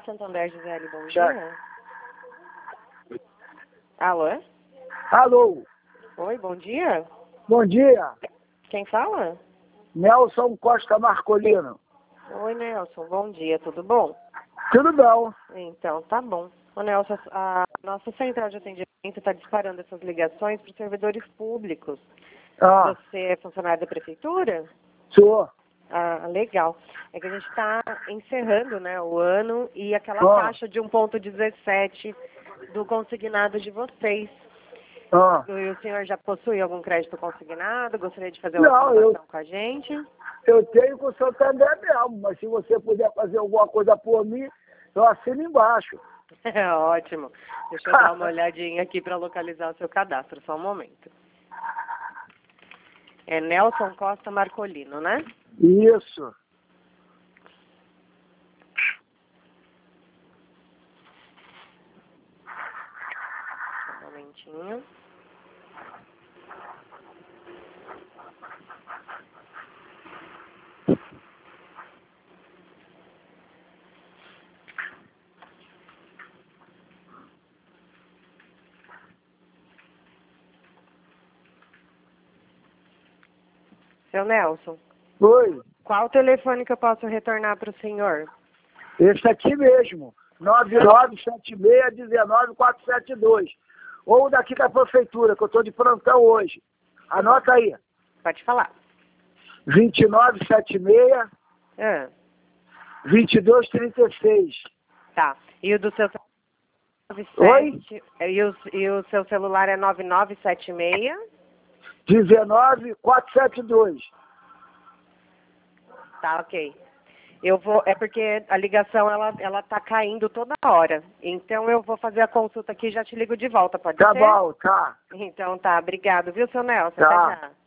Santander, Gisele, bom Já. dia. Alô? Alô, Oi, bom dia. bom dia. Quem fala? Nelson Costa Marcolino. Oi, Nelson, bom dia, tudo bom? Tudo bom? Então, tá bom. Ô, Nelson, a nossa central de atendimento está disparando essas ligações para os servidores públicos. Ah, Você é funcionário da prefeitura? sou. Ah, legal. É que a gente está encerrando, né, o ano e aquela taxa de 1,17 do consignado de vocês. Ah. E o senhor já possui algum crédito consignado? Gostaria de fazer uma Não, observação com a gente? Eu tenho com o Santander mesmo, mas se você puder fazer alguma coisa por mim, eu assino embaixo. Ótimo. Deixa eu dar uma olhadinha aqui para localizar o seu cadastro, só um momento. É Nelson Costa Marcolino, né? Isso. Um momentinho. Seu Nelson, Oi, qual telefone que eu posso retornar para o senhor? esse aqui mesmo, 9976-19472. Ou daqui da prefeitura, que eu estou de plantão hoje. Anota aí, Pode falar. 2976 Ah, 2236. tá. E o do seu Oi? E o seu celular é 9976? 19472. Tá, ok. É porque a ligação ela tá caindo toda hora. Então eu vou fazer a consulta aqui e já te ligo de volta, pode Tá ser? bom, tá. Então tá, obrigado, viu, seu Nelson? Tá. Até já.